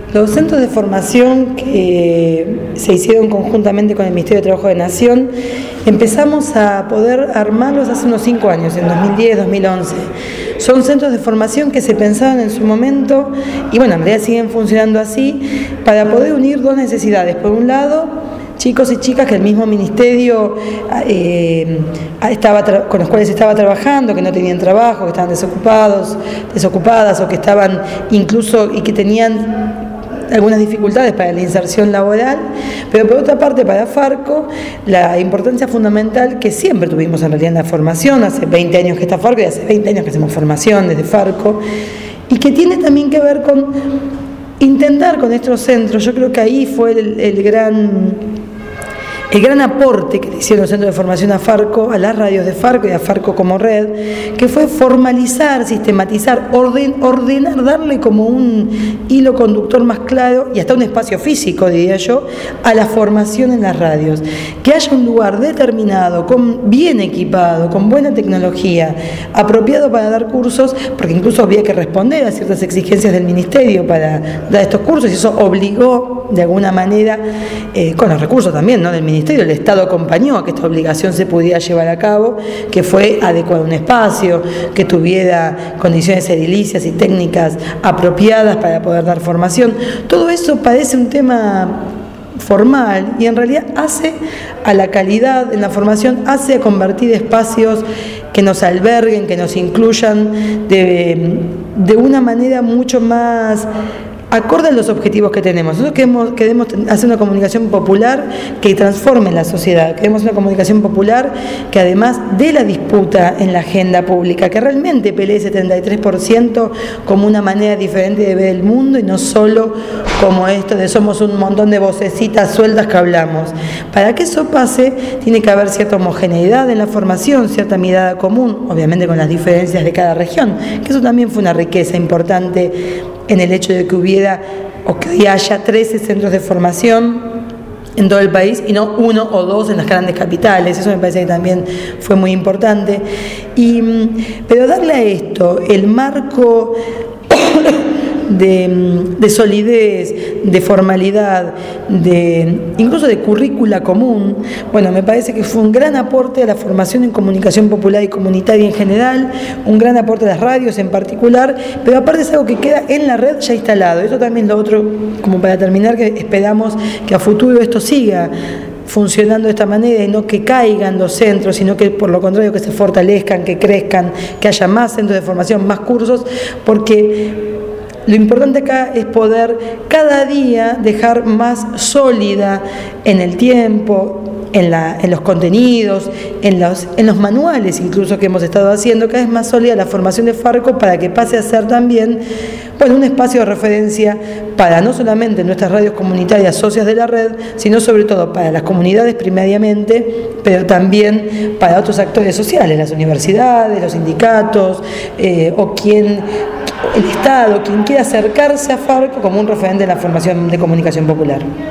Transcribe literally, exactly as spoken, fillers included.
Los centros de formación que se hicieron conjuntamente con el Ministerio de Trabajo de Nación, empezamos a poder armarlos hace unos cinco años, en dos mil diez, dos mil once. Son centros de formación que se pensaban en su momento, y bueno, en realidad siguen funcionando así, para poder unir dos necesidades. Por un lado, chicos y chicas que el mismo ministerio eh, estaba con los cuales estaba trabajando, que no tenían trabajo, que estaban desocupados, desocupadas o que estaban incluso y que tenían algunas dificultades para la inserción laboral, pero por otra parte para Farco la importancia fundamental que siempre tuvimos en realidad en la formación, hace veinte años que está Farco y hace veinte años que hacemos formación desde Farco, y que tiene también que ver con intentar con estos centros. Yo creo que ahí fue el, el gran... El gran aporte que le hicieron los centros de formación a Farco, a las radios de Farco y a Farco como red, que fue formalizar, sistematizar, orden, ordenar, darle como un hilo conductor más claro y hasta un espacio físico, diría yo, a la formación en las radios. Que haya un lugar determinado, con, bien equipado, con buena tecnología, apropiado para dar cursos, porque incluso había que responder a ciertas exigencias del ministerio para dar estos cursos, y eso obligó de alguna manera, eh, con los recursos también, ¿no?, del ministerio. El Estado acompañó a que esta obligación se pudiera llevar a cabo, que fue adecuar un espacio, que tuviera condiciones edilicias y técnicas apropiadas para poder dar formación. Todo eso parece un tema formal y en realidad hace a la calidad en la formación, hace a convertir espacios que nos alberguen, que nos incluyan de, de una manera mucho más acorde a los objetivos que tenemos. Nosotros queremos, queremos hacer una comunicación popular que transforme la sociedad, queremos una comunicación popular que además de la disputa en la agenda pública, que realmente pelee ese treinta y tres por ciento como una manera diferente de ver el mundo y no solo como esto de somos un montón de vocecitas sueltas que hablamos. Para que eso pase tiene que haber cierta homogeneidad en la formación, cierta mirada común, obviamente con las diferencias de cada región, que eso también fue una riqueza importante en el hecho de que hubiera o que hoy haya trece centros de formación en todo el país y no uno o dos en las grandes capitales. Eso me parece que también fue muy importante. Y, pero darle a esto el marco de, de solidez, de formalidad, de incluso de currícula común, bueno, me parece que fue un gran aporte a la formación en comunicación popular y comunitaria en general, un gran aporte a las radios en particular, pero aparte es algo que queda en la red ya instalado. Eso también es lo otro, como para terminar, que esperamos que a futuro esto siga funcionando de esta manera y no que caigan los centros, sino que por lo contrario que se fortalezcan, que crezcan, que haya más centros de formación, más cursos, porque lo importante acá es poder cada día dejar más sólida en el tiempo, en, la, en los contenidos, en los, en los manuales incluso que hemos estado haciendo, cada vez más sólida la formación de Farco para que pase a ser también, bueno, un espacio de referencia para no solamente nuestras radios comunitarias socias de la red, sino sobre todo para las comunidades primariamente, pero también para otros actores sociales, las universidades, los sindicatos, eh, o quien, el Estado, quien quiera acercarse a Farco como un referente de la formación de comunicación popular.